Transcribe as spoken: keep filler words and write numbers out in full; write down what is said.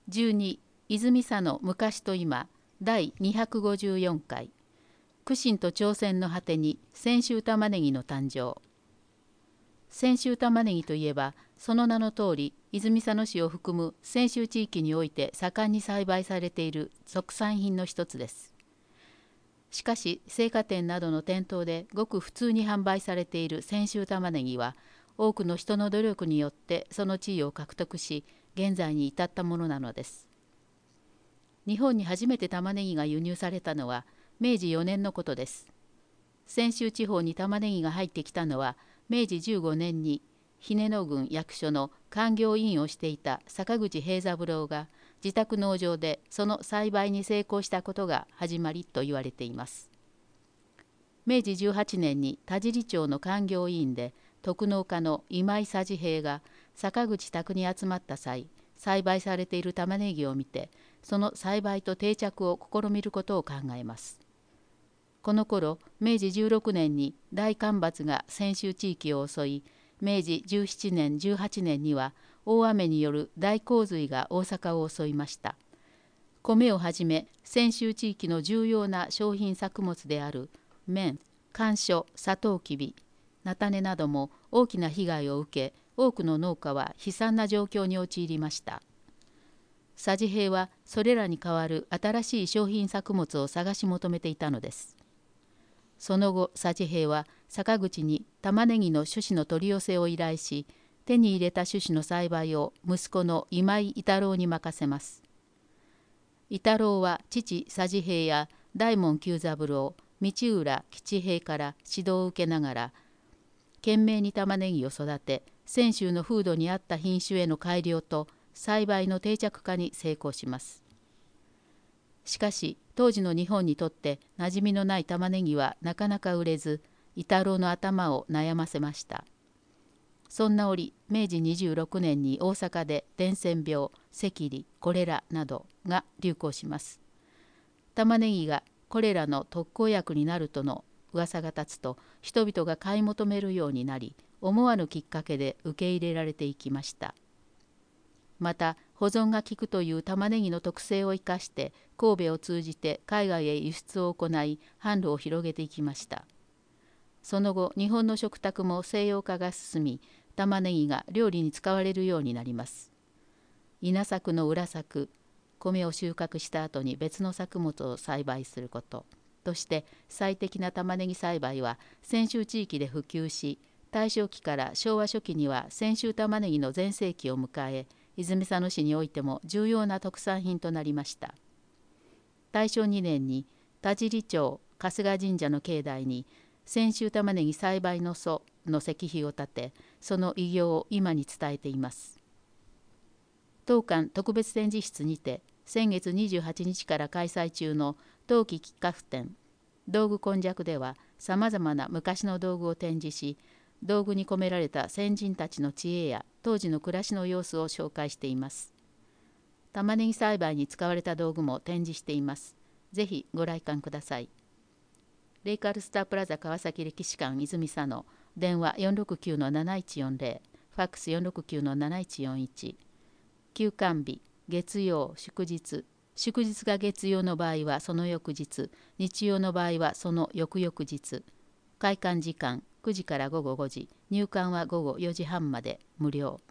じゅうに泉佐野昔と今だいにひゃくごじゅうよんかい苦心と挑戦の果てに泉州玉ねぎの誕生。泉州玉ねぎといえばその名の通り泉佐野市を含む泉州地域において盛んに栽培されている特産品の一つです。しかし青果店などの店頭でごく普通に販売されている泉州玉ねぎは多くの人の努力によってその地位を獲得し現在に至ったものなのです。日本に初めて玉ねぎが輸入されたのはめいじよねんのことです。泉州地方に玉ねぎが入ってきたのはめいじじゅうごねんに日根野郡役所の勘業委員をしていた坂口平三郎が自宅農場でその栽培に成功したことが始まりと言われています。めいじじゅうはちねんに田尻町の勘業委員で特農家の今井佐治平が坂口宅に集まった際、栽培されている玉ねぎを見てその栽培と定着を試みることを考えます。この頃めいじじゅうろくねんに大干ばつが泉州地域を襲い、めいじじゅうななねんじゅうはちねんには大雨による大洪水が大阪を襲いました。米をはじめ泉州地域の重要な商品作物である綿、甘蔗、サトウキビ、菜種なども大きな被害を受け、多くの農家は悲惨な状況に陥りました。佐治平はそれらに代わる新しい商品作物を探し求めていたのです。その後佐治平は坂口に玉ねぎの種子の取り寄せを依頼し、手に入れた種子の栽培を息子の今井伊太郎に任せます。伊太郎は父佐治平や大門久三郎、道浦吉平から指導を受けながら懸命に玉ねぎを育て、泉州の風土に合った品種への改良と栽培の定着化に成功します。しかし当時の日本にとって馴染みのない玉ねぎはなかなか売れず、伊太郎の頭を悩ませました。そんな折めいじにじゅうろくねんに大阪で伝染病、赤痢、コレラなどが流行します。玉ねぎがこれらの特効薬になるとの噂が立つと人々が買い求めるようになり、思わぬきっかけで受け入れられていきました。また保存が利くという玉ねぎの特性を生かして神戸を通じて海外へ輸出を行い販路を広げていきました。その後日本の食卓も西洋化が進み、玉ねぎが料理に使われるようになります。稲作の裏作、米を収穫した後に別の作物を栽培することとして最適な玉ねぎ栽培は泉州地域で普及し、大正期から昭和初期には泉州玉ねぎの全盛期を迎え、泉佐野市においても重要な特産品となりました。たいしょうにねんに田尻町春日神社の境内に泉州玉ねぎ栽培の祖の石碑を建て、その偉業を今に伝えています。当館特別展示室にて先月にじゅうはちにちから開催中の冬季菊花展道具今昔ではさまざまな昔の道具を展示し、道具に込められた先人たちの知恵や当時の暮らしの様子を紹介しています。玉ねぎ栽培に使われた道具も展示しています。ぜひご来館ください。レイカルスタープラザ川崎歴史館泉佐野、電話 よんろくきゅうのなないちよんぜろ、ファックス よんろくきゅうのなないちよんいち、休館日、月曜、祝日、祝日が月曜の場合はその翌日、日曜の場合はその翌々日、開館時間くじからごごごじ、入館はごごよじはんまで無料。